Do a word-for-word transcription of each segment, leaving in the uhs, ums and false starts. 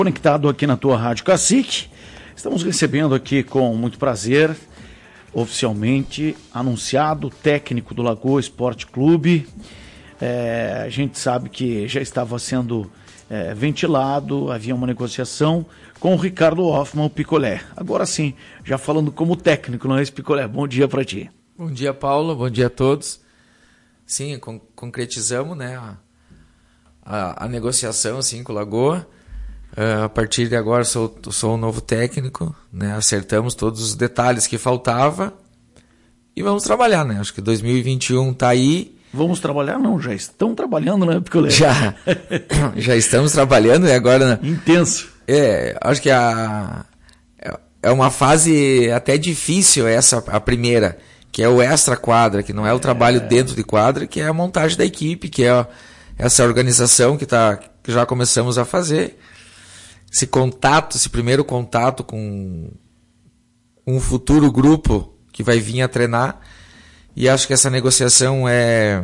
Conectado aqui na tua Rádio Cacique, estamos recebendo aqui com muito prazer, oficialmente anunciado, técnico do Lagoa Esporte Clube. É, a gente sabe que já estava sendo é, ventilado, havia uma negociação com o Ricardo Hoffmann, o Picolé. Agora sim, já falando como técnico, não é esse Picolé? Bom dia para ti. Bom dia, Paulo, bom dia a todos. Sim, con- concretizamos, né, a, a, a negociação assim, com o Lagoa. Uh, a partir de agora sou, sou um novo técnico, né? Acertamos todos os detalhes que faltava e vamos trabalhar, né? Acho que dois mil e vinte e um tá aí. Vamos trabalhar? Não, já estão trabalhando, né, Picolé? Já, já estamos trabalhando e agora... Intenso. É, acho que a, é uma fase até difícil essa, a primeira, que é o extra quadra, que não é o trabalho é... dentro de quadra, que é a montagem da equipe, que é essa organização que, tá, que já começamos a fazer. Esse contato, esse primeiro contato com um futuro grupo que vai vir a treinar, e acho que essa negociação é,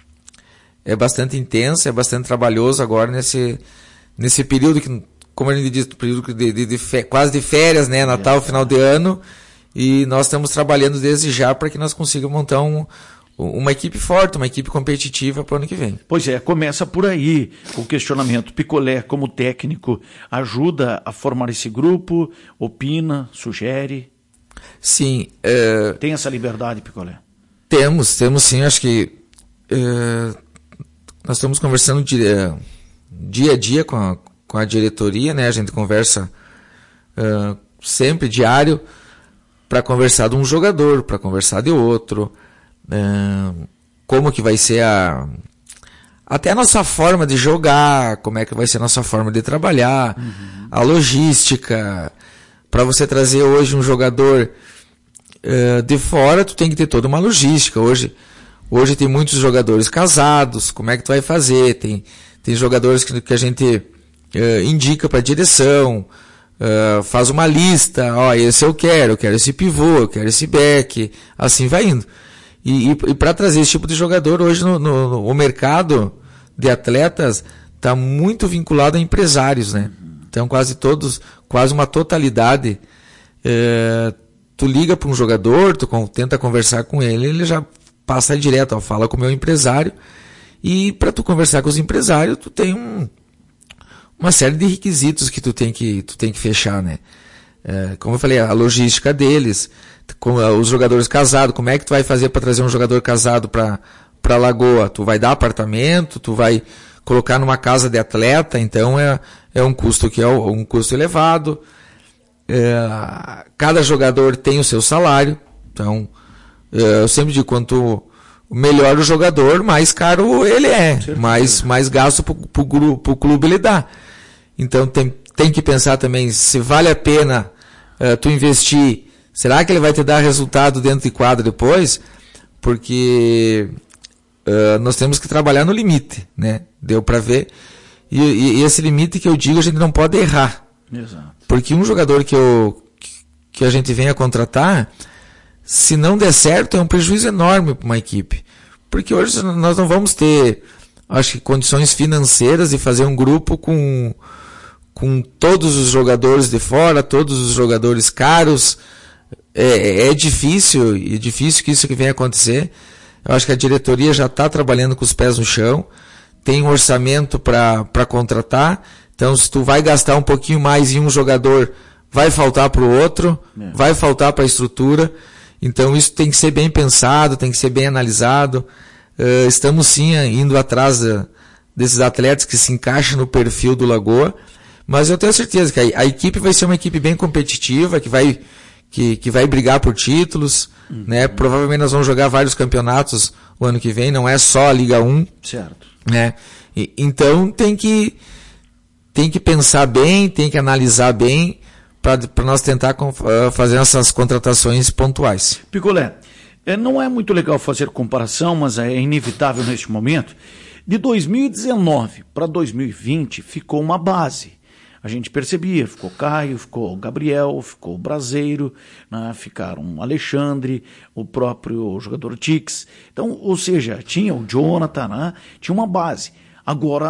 é bastante intensa, é bastante trabalhoso agora nesse, nesse período que, como a gente diz, período de, de, de fe, quase de férias, né, Natal, final de ano, e nós estamos trabalhando desde já para que nós consigamos montar um uma equipe forte, uma equipe competitiva para o ano que vem. Pois é, começa por aí o questionamento. Picolé, como técnico, ajuda a formar esse grupo, opina, sugere? Sim. Uh, Tem essa liberdade, Picolé? Temos, temos sim. Acho que uh, nós estamos conversando dia, dia a dia com a, com a diretoria, né? A gente conversa uh, sempre, diário, para conversar de um jogador, para conversar de outro. Uh, como que vai ser a até a nossa forma de jogar, como é que vai ser a nossa forma de trabalhar, uhum. A logística. Para você trazer hoje um jogador uh, de fora, tu tem que ter toda uma logística. Hoje, hoje tem muitos jogadores casados, como é que tu vai fazer? Tem, tem jogadores que, que a gente uh, indica para a direção, uh, faz uma lista, ó, esse eu quero, eu quero esse pivô, eu quero esse back, assim vai indo. E, e, e para trazer esse tipo de jogador, hoje no, no, no, o mercado de atletas está muito vinculado a empresários, né? Então quase todos, quase uma totalidade, é, tu liga para um jogador, tu com, tenta conversar com ele, ele já passa direto, ó, fala com o meu empresário, e para tu conversar com os empresários, tu tem um, uma série de requisitos que tu tem que, tu tem que fechar, né? É, como eu falei, a logística deles, com os jogadores casados, como é que tu vai fazer para trazer um jogador casado para para Lagoa? Tu vai dar apartamento, tu vai colocar numa casa de atleta, então é, é um custo que é um custo elevado. É, cada jogador tem o seu salário, então é, eu sempre digo, quanto melhor o jogador, mais caro ele é, mais, mais gasto para o clube ele dá. Então tem, tem que pensar também se vale a pena uh, tu investir. Será que ele vai te dar resultado dentro de quadra depois? Porque uh, nós temos que trabalhar no limite, né? Deu para ver. E, e, e esse limite que eu digo, a gente não pode errar. Exato. Porque um jogador que, eu, que a gente venha contratar, se não der certo, é um prejuízo enorme para uma equipe. Porque hoje nós não vamos ter, acho que, condições financeiras de fazer um grupo com, com todos os jogadores de fora, todos os jogadores caros. É, é difícil, e é difícil que isso que venha acontecer. Eu acho que a diretoria já está trabalhando com os pés no chão, tem um orçamento para contratar, então se tu vai gastar um pouquinho mais em um jogador, vai faltar para o outro, é. vai faltar para a estrutura, então isso tem que ser bem pensado, tem que ser bem analisado. Uh, estamos sim indo atrás de, desses atletas que se encaixam no perfil do Lagoa, mas eu tenho certeza que a, a equipe vai ser uma equipe bem competitiva, que vai Que, que vai brigar por títulos, uhum. né? Provavelmente nós vamos jogar vários campeonatos o ano que vem, não é só a Liga um. Certo. Né? E, então tem que, tem que pensar bem, tem que analisar bem para nós tentar uh, fazer essas contratações pontuais. Picolé, é, não é muito legal fazer comparação, mas é inevitável neste momento. De dois mil e dezenove para dois mil e vinte ficou uma base. A gente percebia, ficou Caio, ficou Gabriel, ficou Braseiro, né, ficaram Alexandre, o próprio jogador Tix. Então, ou seja, tinha o Jonathan, né, tinha uma base. Agora,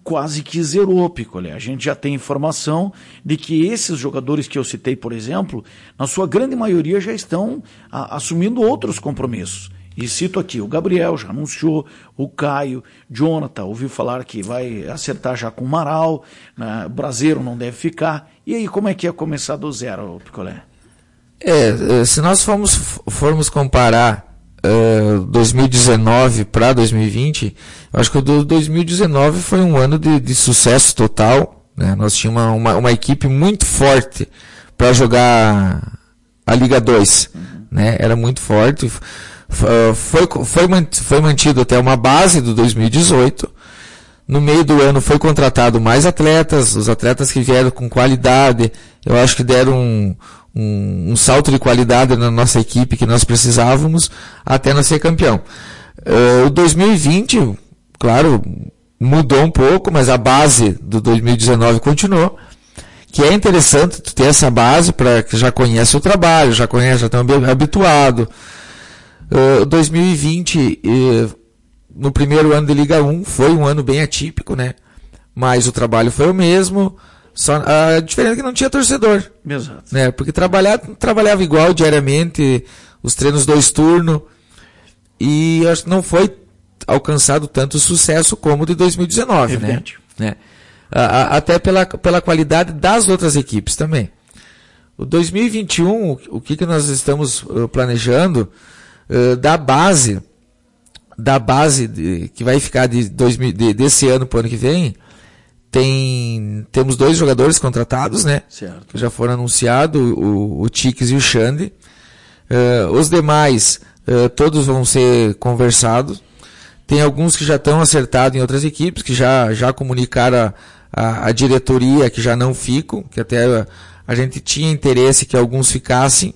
quase que zerou, Picolé. A gente já tem informação de que esses jogadores que eu citei, por exemplo, na sua grande maioria já estão a, assumindo outros compromissos. E cito aqui, o Gabriel já anunciou, o Caio, Jonathan, ouviu falar que vai acertar já com o Amaral, né? O Braseiro não deve ficar. E aí, como é que ia começar do zero, Picolé? É, se nós formos, formos comparar uh, dois mil e dezenove para dois mil e vinte, eu acho que o do dois mil e dezenove foi um ano de, de sucesso total, né? Nós tínhamos uma, uma, uma equipe muito forte para jogar a Liga dois, uhum. né? Era muito forte. Foi, foi, foi mantido até uma base do dois mil e dezoito. No meio do ano foi contratado mais atletas, os atletas que vieram com qualidade, eu acho que deram um, um, um salto de qualidade na nossa equipe que nós precisávamos até nós ser campeão. Uh, o dois mil e vinte, claro, mudou um pouco, mas a base do dois mil e dezenove continuou. Que é interessante tu ter essa base para que já conhece o trabalho, já conhece, já estão habituado. Uh, dois mil e vinte, uh, no primeiro ano de Liga um, foi um ano bem atípico, né? Mas o trabalho foi o mesmo, só a diferença é que não tinha torcedor. Exato. Né? Porque trabalhar, trabalhava igual diariamente, os treinos dois turnos, e acho que não foi alcançado tanto sucesso como o de dois mil e dezenove, Evidente. né? A, a, até pela, pela qualidade das outras equipes também. O dois mil e vinte e um, o, o que, que nós estamos uh, planejando, uh, da base, da base de, que vai ficar de dois mil, de, desse ano para o ano que vem, tem, temos dois jogadores contratados, né? Certo. Que já foram anunciados, o, o Tiques e o Xande. Uh, os demais, uh, todos vão ser conversados. Tem alguns que já estão acertados em outras equipes, que já, já comunicaram a, a, a diretoria que já não ficam, que até a, a gente tinha interesse que alguns ficassem.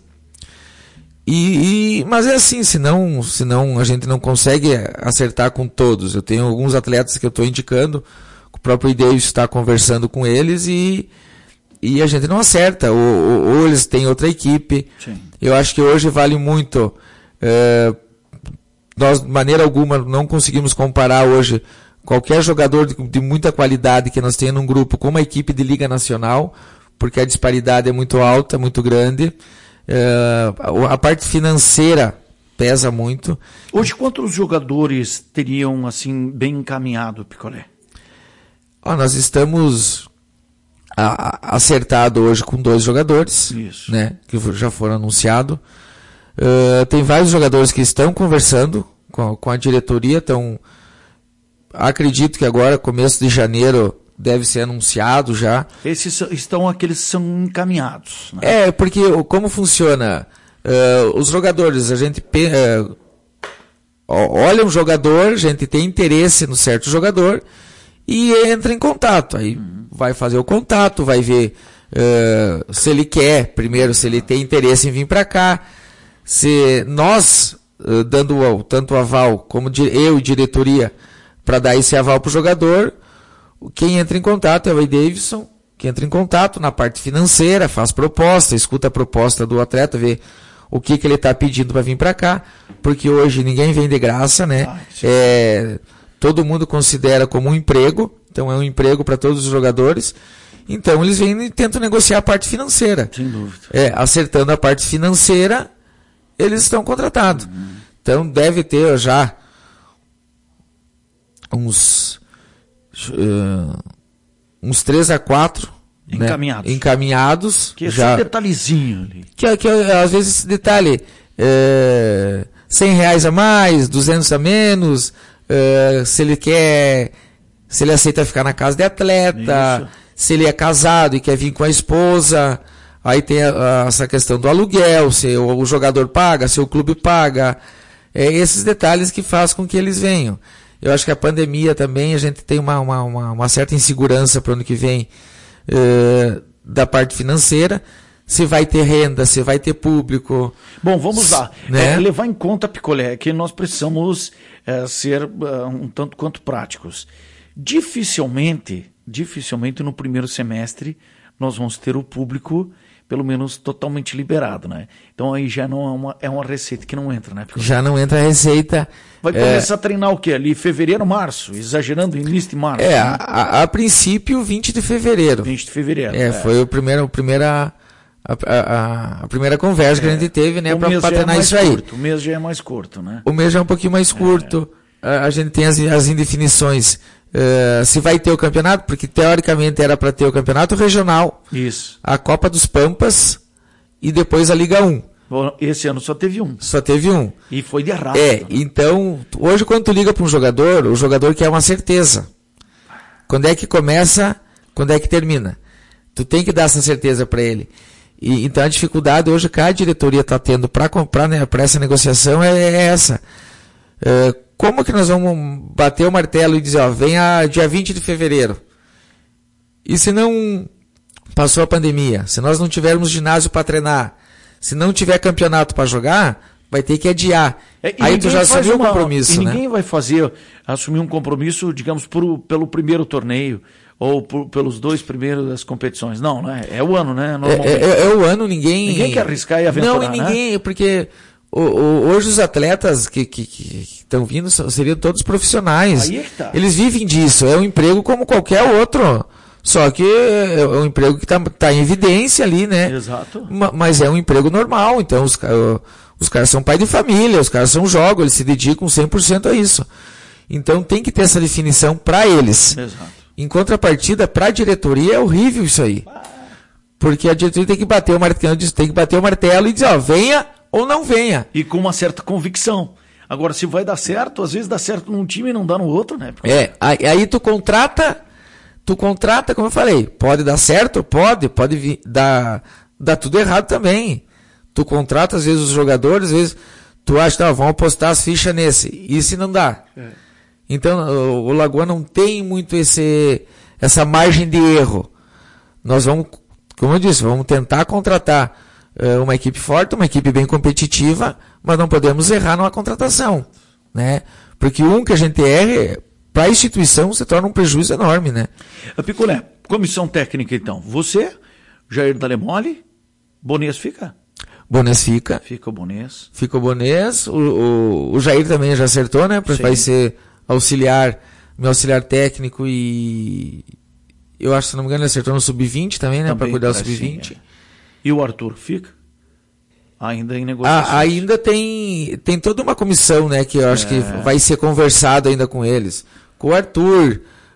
E, e, mas é assim, senão, senão a gente não consegue acertar com todos. Eu tenho alguns atletas que eu estou indicando, o próprio Ideus está conversando com eles e, e a gente não acerta. Ou, ou, ou eles têm outra equipe. Sim. Eu acho que hoje vale muito... É, nós, de maneira alguma, não conseguimos comparar hoje qualquer jogador de, de muita qualidade que nós tenhamos num grupo com uma equipe de Liga Nacional, porque a disparidade é muito alta, muito grande. É, a parte financeira pesa muito. Hoje, quantos jogadores teriam, assim, bem encaminhado, Picolé? Ó, nós estamos a, a, acertado hoje com dois jogadores, Isso. Né, que já foram anunciados. Uh, tem vários jogadores que estão conversando com, com a diretoria, então acredito que agora, começo de janeiro, deve ser anunciado já. Esses estão aqueles que são encaminhados, né? É, porque como funciona? Uh, os jogadores, a gente uh, olha um jogador, a gente tem interesse no certo jogador e entra em contato. Aí uhum. vai fazer o contato, vai ver uh, se ele quer, primeiro, se ele tem interesse em vir para cá. Se nós, uh, dando o, tanto o aval, como eu e diretoria, para dar esse aval para o jogador, quem entra em contato é o Ray Davidson, que entra em contato na parte financeira, faz proposta, escuta a proposta do atleta, vê o que, que ele está pedindo para vir para cá, porque hoje ninguém vem de graça, né? Ah, é, todo mundo considera como um emprego, então é um emprego para todos os jogadores. Então eles vêm e tentam negociar a parte financeira. Sem dúvida. É, acertando a parte financeira, eles estão contratados. Uhum. Então deve ter já uns uh, uns três a quatro encaminhados. Né, encaminhados. Que é já, só um detalhezinho ali. Que, que às vezes esse detalhe é, cem reais a mais, duzentos a menos, é, se ele quer, se ele aceita ficar na casa de atleta, isso. Se ele é casado e quer vir com a esposa. Aí tem a, a, essa questão do aluguel, se o, o jogador paga, se o clube paga. É esses detalhes que faz com que eles venham. Eu acho que a pandemia também, a gente tem uma, uma, uma, uma certa insegurança para o ano que vem uh, da parte financeira. Se vai ter renda, se vai ter público. Bom, vamos lá. Né? É, levar em conta, Picolé, que nós precisamos é, ser uh, um tanto quanto práticos. Dificilmente, dificilmente no primeiro semestre nós vamos ter o público pelo menos totalmente liberado, né? Então aí já não é uma, é uma receita que não entra, né? Porque já não entra a receita. Vai começar é... a treinar o quê? Ali fevereiro, março, exagerando início de março. É, né? a, a, a princípio vinte de fevereiro. vinte de fevereiro. É, é. Foi o primeiro, a primeira a, a, a primeira conversa é. que a gente teve, né, para treinar é isso aí. Curto, o mês já é mais curto, né? O mês já é um pouquinho mais curto. É. A, a gente tem as, as indefinições. Uh, se vai ter o campeonato, porque teoricamente era para ter o campeonato regional. Isso. A Copa dos Pampas e depois a Liga um. Esse ano só teve um. Só teve um. E foi de arrasto. É, né? então, hoje quando tu liga para um jogador, o jogador quer uma certeza. Quando é que começa, quando é que termina. Tu tem que dar essa certeza para ele. E, então a dificuldade hoje que a diretoria está tendo para comprar, né, para essa negociação é, é essa. É, como que nós vamos bater o martelo e dizer, ó, vem a dia vinte de fevereiro. E se não passou a pandemia, se nós não tivermos ginásio para treinar, se não tiver campeonato para jogar, vai ter que adiar. É, Aí tu já assumiu o compromisso, e né? Ninguém vai fazer, assumir um compromisso, digamos, por, pelo primeiro torneio, ou por, pelos dois primeiros das competições. Não, né? É o ano, né? É, é, é o ano, ninguém... Ninguém quer arriscar e aventurar, Não, e ninguém, né? Porque o, o, hoje os atletas que estão que, que, que vindo seriam todos profissionais. Aí é que tá. Eles vivem disso, é um emprego como qualquer outro. Só que é um emprego que está tá em evidência ali, né? Exato. Mas é um emprego normal, então os, os caras são pai de família, os caras são jogos, eles se dedicam cem por cento a isso. Então tem que ter essa definição para eles. Exato. Em contrapartida, para a diretoria é horrível isso aí. Porque a diretoria tem que bater o martelo, tem que bater o martelo e dizer, ó, venha ou não venha. E com uma certa convicção. Agora, se vai dar certo, às vezes dá certo num time e não dá no outro, né? Porque... É, aí, aí tu contrata... Tu contrata, como eu falei, pode dar certo? Pode, pode vir, dar, dar tudo errado também. Tu contrata, às vezes, os jogadores, às vezes, tu acha, tá, vamos apostar as fichas nesse. E se não dá? É. Então, o, o Lagoa não tem muito esse, essa margem de erro. Nós vamos, como eu disse, vamos tentar contratar uh, uma equipe forte, uma equipe bem competitiva, mas não podemos errar numa contratação, né? Porque um que a gente erre... Para a instituição se torna um prejuízo enorme, né? Picolé, comissão técnica então. Você, Jair Dalemoli, Bonês fica? Bonês fica. Fica o Bonês. Fica o Bonês. O, o, o Jair também já acertou, né? Vai ser auxiliar, meu auxiliar técnico e... Eu acho, se não me engano, ele acertou no sub vinte também, né? Para cuidar do sub vinte. É. E o Arthur fica? Ainda em negociações. Ah, ainda tem, tem toda uma comissão, né? Que eu acho é. que vai ser conversado ainda com eles. Com o Arthur,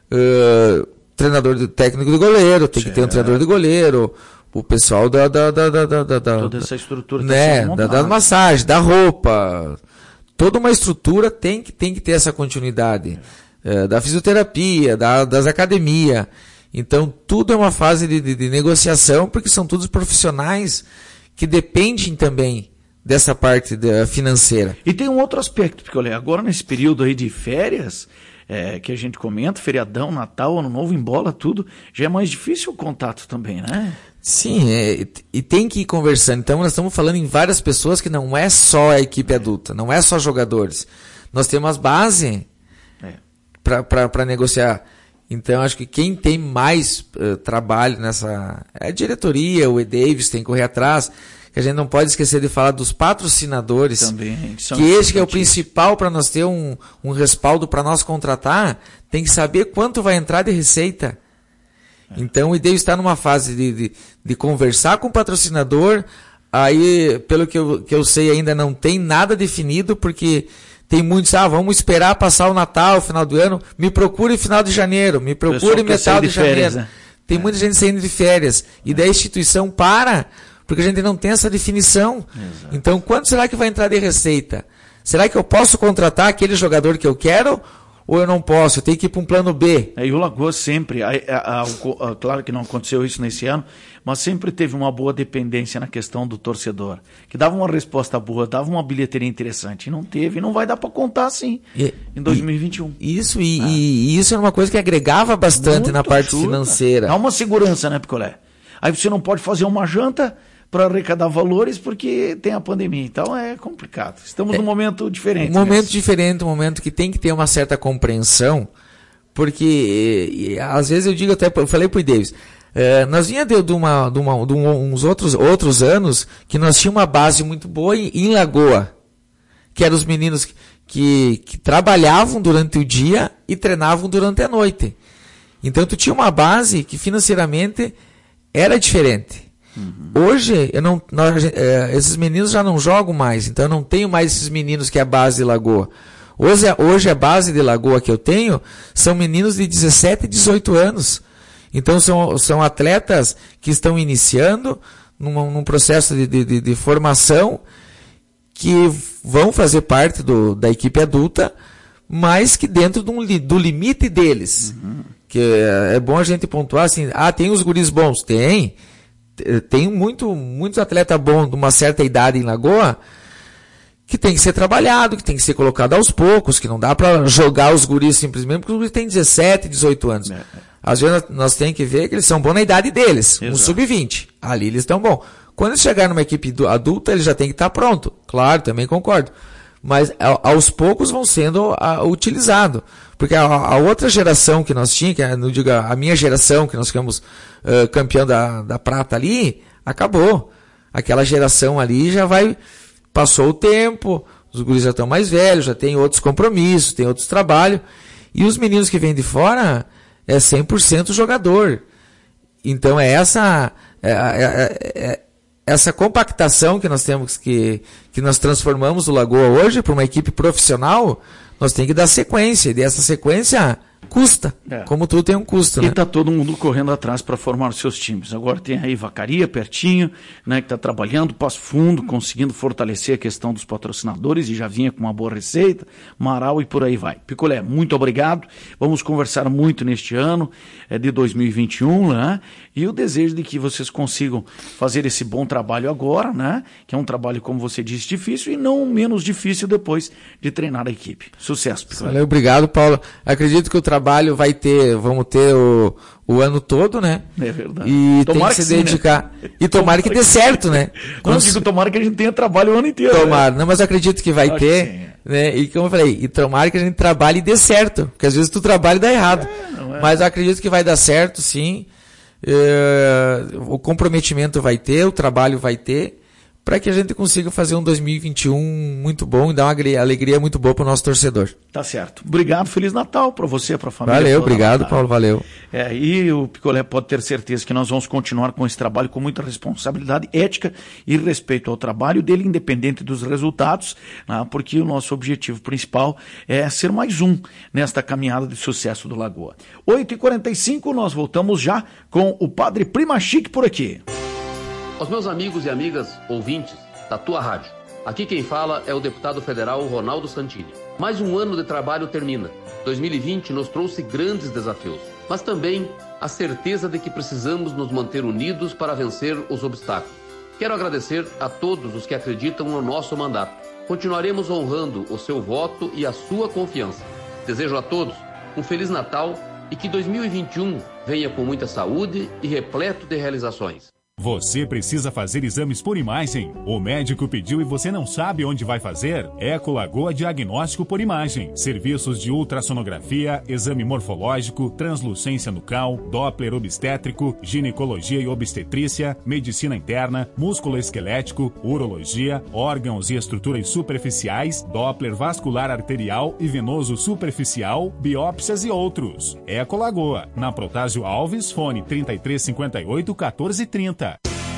uh, treinador do, técnico do goleiro, tem certo. que ter um treinador de goleiro, o pessoal da... da, da, da, da, da toda essa estrutura né, da, da massagem, da roupa. Toda uma estrutura tem que, tem que ter essa continuidade. É. Uh, da fisioterapia, da, das academias. Então, tudo é uma fase de, de, de negociação, porque são todos profissionais que dependem também dessa parte da financeira. E tem um outro aspecto, porque olha, agora nesse período aí de férias, é, que a gente comenta, feriadão, Natal, Ano Novo, embola tudo, já é mais difícil o contato também, né? Sim, é, e tem que ir conversando. Então nós estamos falando em várias pessoas que não é só a equipe adulta, não é só jogadores. Nós temos as bases é. para negociar. Então acho que quem tem mais uh, trabalho nessa... É a diretoria, o E. Davis tem que correr atrás. Que a gente não pode esquecer de falar dos patrocinadores, também, que esse que é o principal para nós ter um, um respaldo para nós contratar, tem que saber quanto vai entrar de receita. É. Então o I D E está numa fase de, de, de conversar com o patrocinador, aí pelo que eu, que eu sei ainda não tem nada definido, porque tem muitos, ah, vamos esperar passar o Natal, final do ano, me procure final de janeiro, me procure metade de, de janeiro. Férias, né? Tem é. muita gente saindo de férias, e é. daí a instituição para... Porque a gente não tem essa definição. Exato. Então, quanto será que vai entrar de receita? Será que eu posso contratar aquele jogador que eu quero ou eu não posso? Eu tenho que ir para um plano B. É, e o Lagoa sempre, a, a, a, a, claro que não aconteceu isso nesse ano, mas sempre teve uma boa dependência na questão do torcedor, que dava uma resposta boa, dava uma bilheteria interessante. E não teve, e não vai dar para contar assim e, em dois mil e vinte e um. E, isso, e, ah. e isso era uma coisa que agregava bastante Muito na parte ajuda. financeira. Dá uma segurança, né, Picolé? Aí você não pode fazer uma janta para arrecadar valores porque tem a pandemia. Então é complicado. Estamos é, num momento diferente. Um momento mesmo. diferente, um momento que tem que ter uma certa compreensão, porque e, e, às vezes eu digo até, eu falei pro Davis, É, nós vinha de, de, uma, de, uma, de uns outros, outros anos que nós tínhamos uma base muito boa em, em Lagoa, que eram os meninos que, que, que trabalhavam durante o dia e treinavam durante a noite. Então tu tinha uma base que financeiramente era diferente. Uhum. Hoje, eu não, nós, é, esses meninos já não jogam mais, então eu não tenho mais esses meninos que é a base de Lagoa. Hoje, hoje a base de Lagoa que eu tenho são meninos de dezessete, dezoito anos. Então são, são atletas que estão iniciando num, num processo de, de, de formação, que vão fazer parte do, da equipe adulta, mas que dentro do, do limite deles. Uhum. Que é, é bom a gente pontuar assim, ah, tem os guris bons? Tem. Tem muito, muitos atletas bons de uma certa idade em Lagoa, que tem que ser trabalhado, que tem que ser colocado aos poucos, que não dá para jogar os guris simplesmente, porque os guris têm dezessete, dezoito anos. É. Às vezes nós temos que ver que eles são bons na idade deles, um sub vinte. Ali eles estão bons. Quando eles chegarem numa equipe adulta, eles já têm que estar pronto. Claro, também concordo. Mas aos poucos vão sendo utilizados. Porque a, a outra geração que nós tínhamos, que é, não digo a minha geração, que nós ficamos uh, campeão da, da prata ali, acabou. Aquela geração ali já vai, passou o tempo, os guris já estão mais velhos, já tem outros compromissos, tem outros trabalhos. E os meninos que vêm de fora é cem por cento jogador. Então é essa... É, é, é, essa compactação que nós temos, que, que nós transformamos o Lagoa hoje para uma equipe profissional, nós temos que dar sequência, e essa sequência custa, é. Como tudo tem um custo. E né? está todo mundo correndo atrás para formar os seus times. Agora tem aí Vacaria pertinho, né, que está trabalhando, Passo Fundo, conseguindo fortalecer a questão dos patrocinadores e já vinha com uma boa receita, Marau e por aí vai. Picolé, muito obrigado. Vamos conversar muito neste ano é, de dois mil e vinte e um, né? E o desejo de que vocês consigam fazer esse bom trabalho agora, né? Que é um trabalho, como você disse, difícil e não menos difícil depois de treinar a equipe. Sucesso, Picolé. Valeu, obrigado, Paulo. Acredito que o trabalho vai ter, vamos ter o, o ano todo, né? É verdade. E tomara tem que se que dedicar. Sim, né? E tomara, tomara que dê certo, né? Não, Quando... digo tomara que a gente tenha trabalho o ano inteiro. Tomara, né? Não, mas eu acredito que vai Acho ter, que né? E como eu falei, e tomara que a gente trabalhe e dê certo, porque às vezes tu trabalha e dá errado. É, não é. Mas eu acredito que vai dar certo, sim. É, o comprometimento vai ter, o trabalho vai ter, para que a gente consiga fazer um dois mil e vinte e um muito bom e dar uma alegria muito boa para o nosso torcedor. Tá certo. Obrigado, Feliz Natal para você, para a família. Valeu, obrigado, Paulo, valeu. É, e o Picolé pode ter certeza que nós vamos continuar com esse trabalho com muita responsabilidade, ética e respeito ao trabalho dele, independente dos resultados, né, porque o nosso objetivo principal é ser mais um nesta caminhada de sucesso do Lagoa. oito e quarenta e cinco, nós voltamos já com o Padre Prima Chique por aqui. Aos meus amigos e amigas ouvintes da tua rádio, aqui quem fala é o deputado federal Ronaldo Santini. Mais um ano de trabalho termina. dois mil e vinte nos trouxe grandes desafios, mas também a certeza de que precisamos nos manter unidos para vencer os obstáculos. Quero agradecer a todos os que acreditam no nosso mandato. Continuaremos honrando o seu voto e a sua confiança. Desejo a todos um Feliz Natal e que dois mil e vinte e um venha com muita saúde e repleto de realizações. Você precisa fazer exames por imagem? O médico pediu e você não sabe onde vai fazer? Eco Lagoa Diagnóstico por Imagem. Serviços de ultrassonografia, exame morfológico, translucência nucal, Doppler obstétrico, ginecologia e obstetrícia, medicina interna, músculo esquelético, urologia, órgãos e estruturas superficiais, Doppler vascular arterial e venoso superficial, biópsias e outros. Eco Lagoa, na Protásio Alves, fone trinta e três cinquenta e oito, quatorze trinta.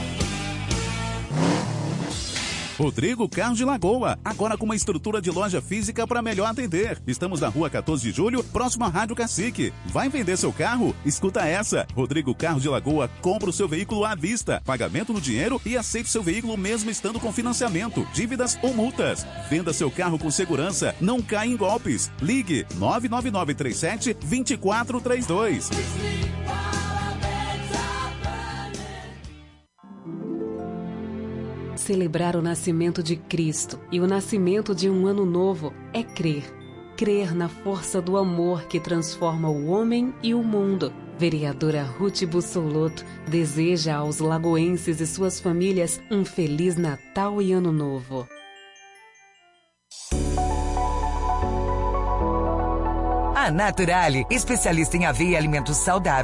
Rodrigo Carros de Lagoa, agora com uma estrutura de loja física para melhor atender. Estamos na rua quatorze de julho, próximo à Rádio Cacique. Vai vender seu carro? Escuta essa. Rodrigo Carros de Lagoa compra o seu veículo à vista, pagamento no dinheiro e aceite seu veículo mesmo estando com financiamento, dívidas ou multas. Venda seu carro com segurança, não caia em golpes. Ligue nove nove nove três sete, dois quatro três dois. Celebrar o nascimento de Cristo e o nascimento de um ano novo é crer. Crer na força do amor que transforma o homem e o mundo. Vereadora Ruth Bussolotto deseja aos lagoenses e suas famílias um Feliz Natal e Ano Novo. A Naturale, especialista em aveia e alimentos saudáveis,